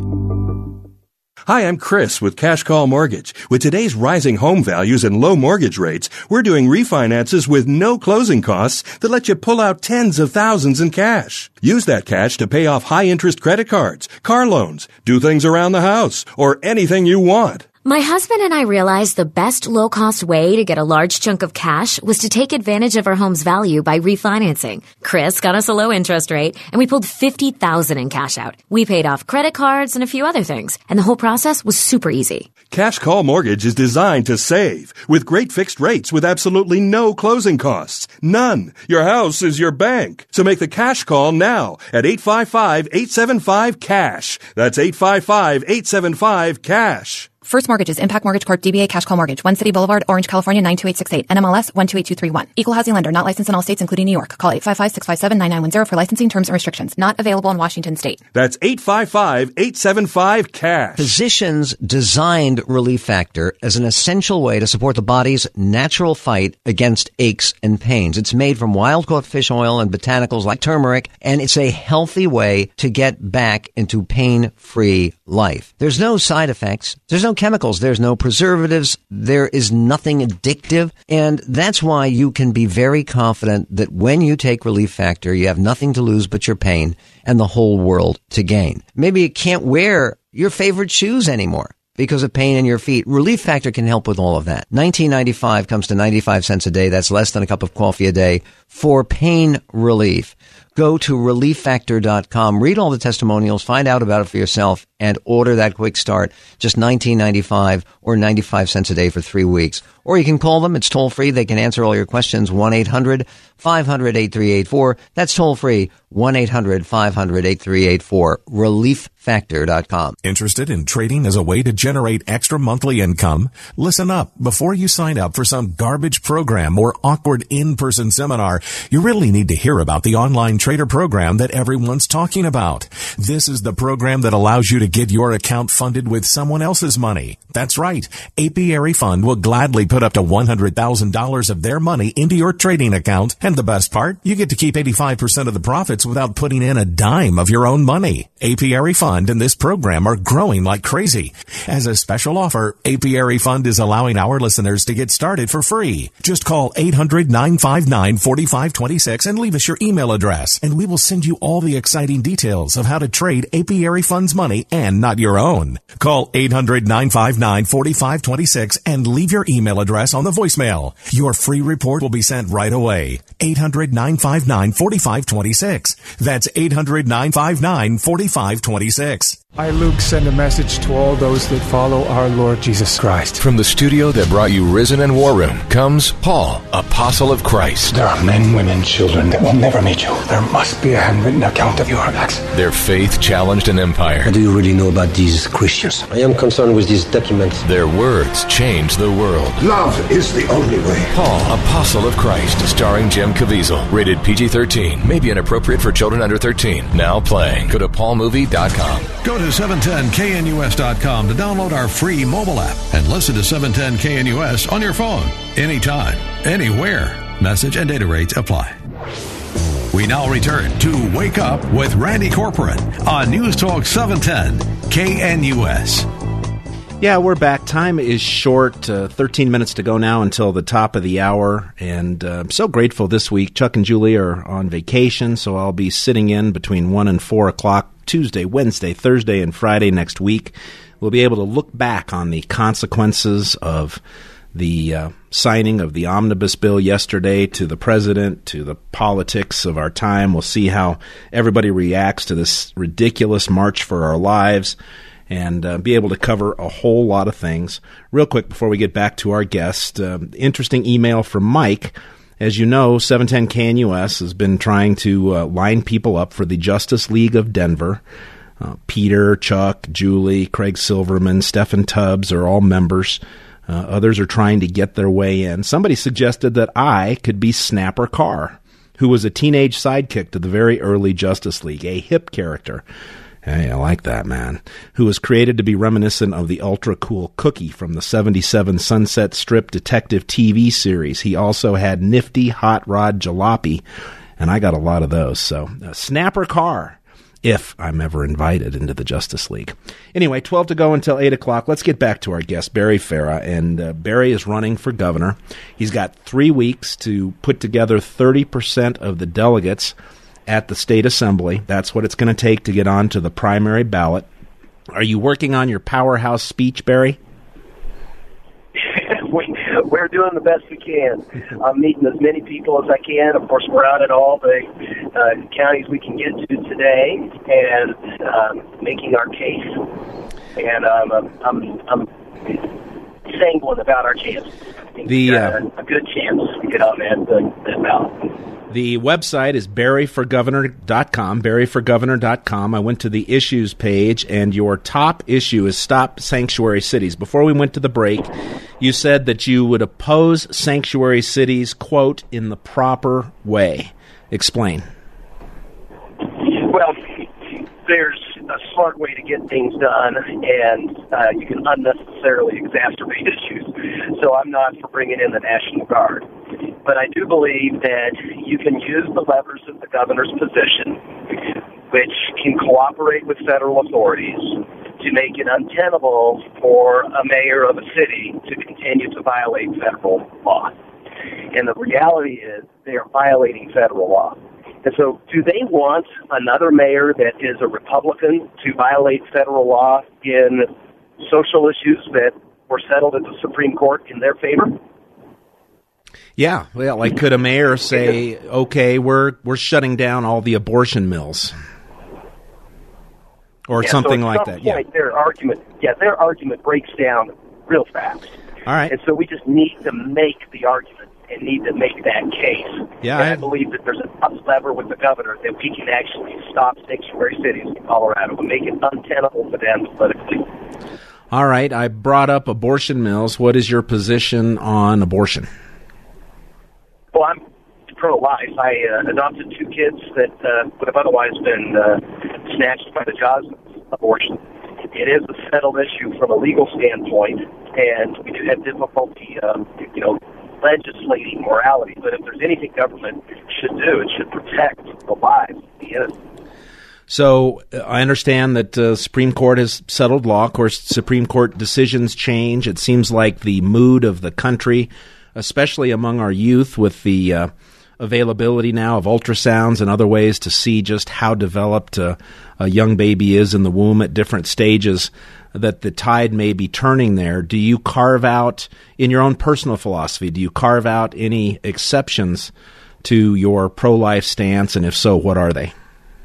Hi, I'm Chris with Cash Call Mortgage. With today's rising home values and low mortgage rates, we're doing refinances with no closing costs that let you pull out tens of thousands in cash. Use that cash to pay off high-interest credit cards, car loans, do things around the house, or anything you want. My husband and I realized the best low-cost way to get a large chunk of cash was to take advantage of our home's value by refinancing. Chris got us a low interest rate, and we pulled fifty thousand dollars in cash out. We paid off credit cards and a few other things, and the whole process was super easy. Cash Call Mortgage is designed to save, with great fixed rates with absolutely no closing costs. None. Your house is your bank. So make the cash call now at eight five five, eight seven five, CASH. That's eight five five, eight seven five, CASH. First Mortgages, Impact Mortgage Corp, D B A Cash Call Mortgage, One City Boulevard, Orange, California, nine two eight six eight, N M L S one two eight two three one. Equal housing lender, not licensed in all states, including New York. Call eight five five, six five seven, nine nine one zero for licensing terms and restrictions. Not available in Washington State. That's eight five five, eight seven five, CASH. Physicians designed Relief Factor as an essential way to support the body's natural fight against aches and pains. It's made from wild-caught fish oil and botanicals like turmeric, and it's a healthy way to get back into pain-free life. There's no side effects. There's no chemicals. There's no preservatives. There is nothing addictive. And that's why you can be very confident that when you take Relief Factor, you have nothing to lose but your pain and the whole world to gain. Maybe you can't wear your favorite shoes anymore. because of pain in your feet. Relief Factor can help with all of that. nineteen ninety-five comes to ninety-five cents a day. That's less than a cup of coffee a day for pain relief. Go to relief factor dot com, read all the testimonials, find out about it for yourself, and order that quick start. Just nineteen ninety-five or ninety-five cents a day for three weeks. Or you can call them. It's toll free. They can answer all your questions. one eight hundred five hundred eight three eight four. That's toll free. one eight hundred five hundred eight three eight four. relief factor dot com. Interested in trading as a way to generate extra monthly income? Listen up. Before you sign up for some garbage program or awkward in-person seminar, you really need to hear about the online trader program that everyone's talking about. This is the program that allows you to get your account funded with someone else's money. That's right. Apiary Fund will gladly put up to one hundred thousand dollars of their money into your trading account. And the best part, you get to keep eighty-five percent of the profits without putting in a dime of your own money. Apiary Fund and this program are growing like crazy. As a special offer, Apiary Fund is allowing our listeners to get started for free. Just call eight hundred nine five nine four five two six and leave us your email address, and we will send you all the exciting details of how to trade Apiary Fund's money and not your own. Call eight hundred nine five nine four five two six and leave your email address on the voicemail. Your free report will be sent right away. eight hundred nine five nine four five two six. That's eight hundred nine five nine four five two six. I, Luke, send a message to all those that follow our Lord Jesus Christ. From the studio that brought you Risen and War Room comes Paul, Apostle of Christ. There are men, women, children that will never meet you. There must be a handwritten account of your acts. Their faith challenged an empire. What do you really know about these Christians? I am concerned with these documents. Their words changed the world. Love is the only way. Paul, Apostle of Christ, starring Jim Caviezel. Rated P G thirteen. May be inappropriate for children under thirteen. Now playing. Go to paul movie dot com. Go to seven ten K N U S dot com to download our free mobile app and listen to seven ten K N U S on your phone, anytime, anywhere. Message and data rates apply. We now return to Wake Up with Randy Corcoran on News Talk seven ten K N U S. Yeah, we're back. Time is short. Uh, thirteen minutes to go now until the top of the hour. And uh, I'm so grateful this week. Chuck and Julie are on vacation, so I'll be sitting in between one and four o'clock Tuesday, Wednesday, Thursday, and Friday next week. We'll be able to look back on the consequences of the uh, signing of the omnibus bill yesterday, to the president, to the politics of our time. We'll see how everybody reacts to this ridiculous March for Our Lives, and uh, be able to cover a whole lot of things. Real quick before we get back to our guest, uh, interesting email from Mike. As you know, seven ten K N U S has been trying to uh, line people up for the Justice League of Denver. Uh, Peter, Chuck, Julie, Craig Silverman, Stephen Tubbs are all members. Uh, others are trying to get their way in. Somebody suggested that I could be Snapper Carr, who was a teenage sidekick to the very early Justice League, a hip character. Hey, I like that, man. Who was created to be reminiscent of the ultra-cool Cookie from the seventy-seven Sunset Strip detective T V series. He also had Nifty Hot Rod Jalopy, and I got a lot of those. So, uh, Snapper Carr, if I'm ever invited into the Justice League. Anyway, twelve to go until eight o'clock. Let's get back to our guest, Barry Farah. And uh, Barry is running for governor. He's got three weeks to put together thirty percent of the delegates at the state assembly. That's what it's going to take to get on to the primary ballot. Are you working on your powerhouse speech, Barry? we, we're doing the best we can. I'm meeting as many people as I can. Of course, we're out at all the uh, counties we can get to today, and um, making our case. And um, I'm, I'm sanguine about our chances. I think the, we've uh, got a, a good chance to get on that, that, that ballot. The website is barry for governor dot com, barry for governor dot com. I went to the issues page, and your top issue is Stop Sanctuary Cities. Before we went to the break, you said that you would oppose sanctuary cities, quote, in the proper way. Explain. Well, there's a smart way to get things done, and uh, you can unnecessarily exacerbate issues. So I'm not for bringing in the National Guard. But I do believe that you can use the levers of the governor's position, which can cooperate with federal authorities, to make it untenable for a mayor of a city to continue to violate federal law. And the reality is they are violating federal law. And so do they want another mayor that is a Republican to violate federal law in social issues that were settled at the Supreme Court in their favor? Yeah, well, like could a mayor say, okay, we're we're shutting down all the abortion mills? Or yeah, something so like some that, point, yeah. Their argument, yeah, their argument breaks down real fast. All right. And so we just need to make the argument and need to make that case. Yeah, and I, I believe that there's a tough lever with the governor that we can actually stop sanctuary cities in Colorado and make it untenable for them politically. All right, I brought up abortion mills. What is your position on abortion? Well, I'm pro-life. I uh, adopted two kids that uh, would have otherwise been uh, snatched by the jaws of abortion. It is a settled issue from a legal standpoint, and we do have difficulty, um, you know, legislating morality. But if there's anything government should do, it should protect the lives of the innocent. So uh, I understand that the uh, Supreme Court has settled law. Of course, Supreme Court decisions change. It seems like the mood of the country, especially among our youth, with the uh, availability now of ultrasounds and other ways to see just how developed uh, a young baby is in the womb at different stages, that the tide may be turning there. Do you carve out, in your own personal philosophy, do you carve out any exceptions to your pro-life stance, and if so, what are they?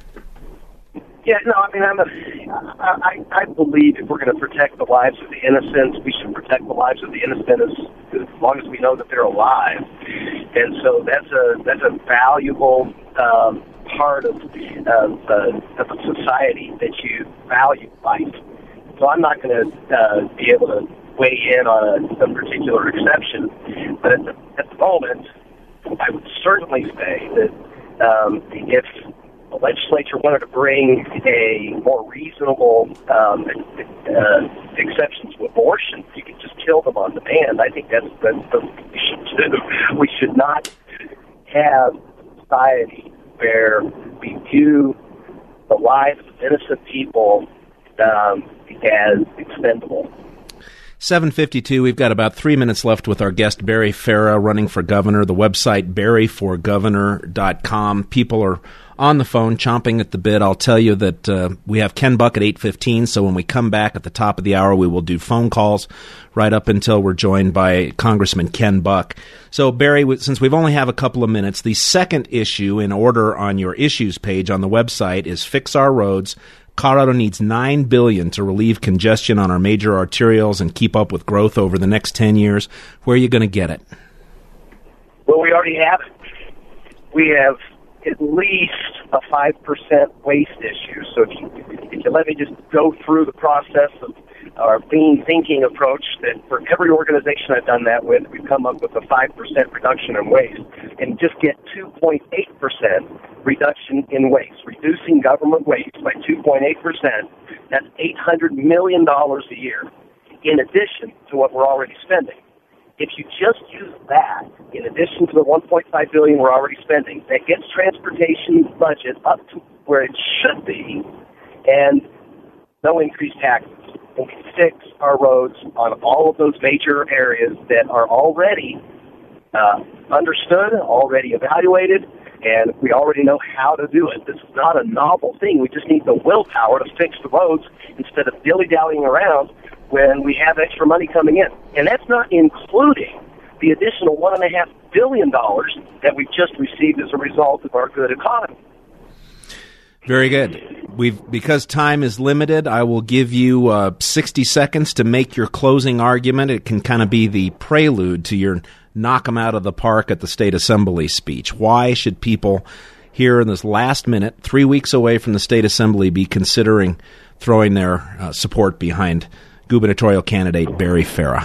Yeah, no, I mean, I'm a, I, I believe if we're going to protect the lives of the innocent, we should protect the lives of the innocent as, as long as we know that they're alive. And so that's a that's a valuable um, part of, of, uh, of a society that you value life. So I'm not going to uh, be able to weigh in on a, a particular exception. But at the, at the moment, I would certainly say that um, if the legislature wanted to bring a more reasonable um, uh, exception to abortion, you could just kill them on demand. I think that's, that's what we should do. We should not have a society where we view the lives of innocent people um, as expendable. seven fifty-two, we've got about three minutes left with our guest, Barry Farah, running for governor. The website, barry for governor dot com. People are on the phone, chomping at the bit. I'll tell you that uh, we have Ken Buck at eight fifteen, so when we come back at the top of the hour, we will do phone calls right up until we're joined by Congressman Ken Buck. So, Barry, since we've only have a couple of minutes, the second issue in order on your issues page on the website is Fix Our Roads. Colorado needs nine billion dollars to relieve congestion on our major arterials and keep up with growth over the next ten years. Where are you going to get it? Well, we already have it. We have at least a five percent waste issue. So if you, if you let me just go through the process of our lean thinking approach, that for every organization I've done that with, we've come up with a five percent reduction in waste and just get two point eight percent reduction in waste. Reducing government waste by two point eight percent, that's eight hundred million dollars a year, in addition to what we're already spending. If you just use that, in addition to the one point five billion dollars we're already spending, that gets transportation budget up to where it should be, and no increased taxes. And we fix our roads on all of those major areas that are already uh, understood, already evaluated, and we already know how to do it. This is not a novel thing. We just need the willpower to fix the roads instead of dilly-dallying around when we have extra money coming in. And that's not including the additional one point five billion dollars that we've just received as a result of our good economy. Very good. We've because time is limited, I will give you uh, sixty seconds to make your closing argument. It can kind of be the prelude to your knock 'em out of the park at the State Assembly speech. Why should people here in this last minute, three weeks away from the State Assembly, be considering throwing their uh, support behind gubernatorial candidate Barry Farah?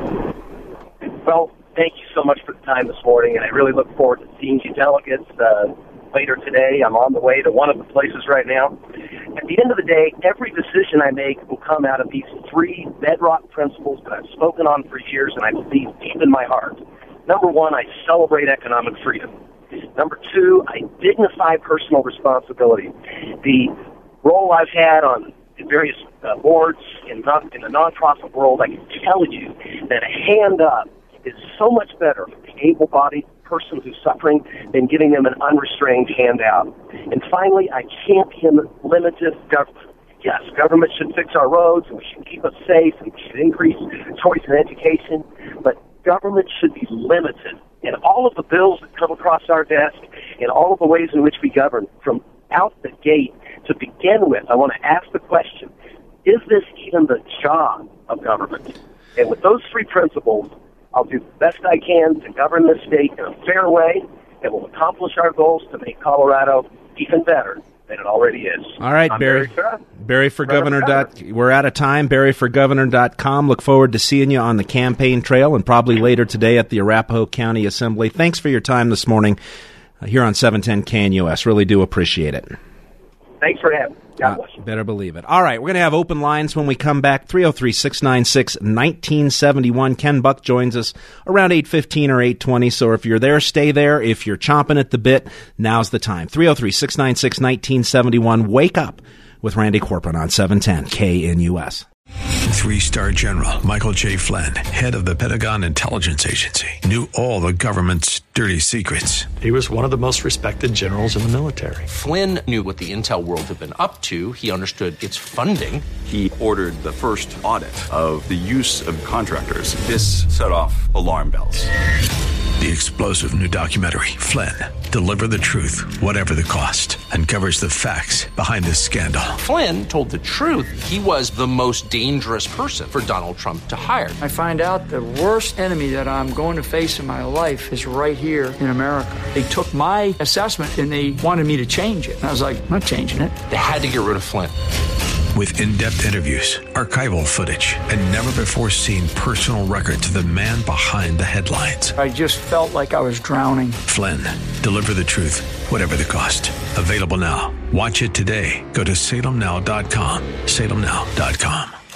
Well, thank you so much for the time this morning, and I really look forward to seeing you delegates uh, later today. I'm on the way to one of the places right now. At the end of the day, every decision I make will come out of these three bedrock principles that I've spoken on for years and I believe deep in my heart. Number one, I celebrate economic freedom. Number two, I dignify personal responsibility. The role I've had on various uh, boards in, non- in the nonprofit world, I can tell you that a hand up is so much better for the able-bodied person who's suffering than giving them an unrestrained handout. And finally, I champion limited government. yes, government should fix our roads, and we should keep us safe, and we should increase choice in education, but government should be limited in all of the bills that come across our desk, in all of the ways in which we govern. From out the gate, to begin with, I want to ask the question, is this even the job of government? And with those three principles, I'll do the best I can to govern this state in a fair way that will accomplish our goals to make Colorado even better than it already is. All right, I'm Barry. Barry, Barry for Governor. Dot, we're out of time. Barry for Governor dot com. Look forward to seeing you on the campaign trail and probably later today at the Arapahoe County Assembly. Thanks for your time this morning uh, here on seven ten K N U S. Really do appreciate it. Thanks for having me. God bless you. Uh, better believe it. All right, we're going to have open lines when we come back. three oh three, six nine six, one nine seven one. Ken Buck joins us around eight fifteen or eight twenty. So if you're there, stay there. If you're chomping at the bit, now's the time. three oh three, six nine six, one nine seven one. Wake up with Randy Corcoran on seven ten K N U S. Three-star General Michael J. Flynn, head of the Pentagon Intelligence Agency, knew all the government's dirty secrets. He was one of the most respected generals in the military. Flynn knew what the intel world had been up to. He understood its funding. He ordered the first audit of the use of contractors. This set off alarm bells. The explosive new documentary, Flynn, Deliver the Truth, Whatever the Cost, uncovers the facts behind this scandal. Flynn told the truth. He was the most dangerous person for Donald Trump to hire. I find out the worst enemy that I'm going to face in my life is right here in America. They took my assessment and they wanted me to change it. And I was like, I'm not changing it. They had to get rid of Flynn. With in-depth interviews, archival footage, and never-before-seen personal records of the man behind the headlines. I just felt like I was drowning. Flynn, Deliver the Truth, Whatever the Cost. Available now. Watch it today. Go to salem now dot com. salem now dot com.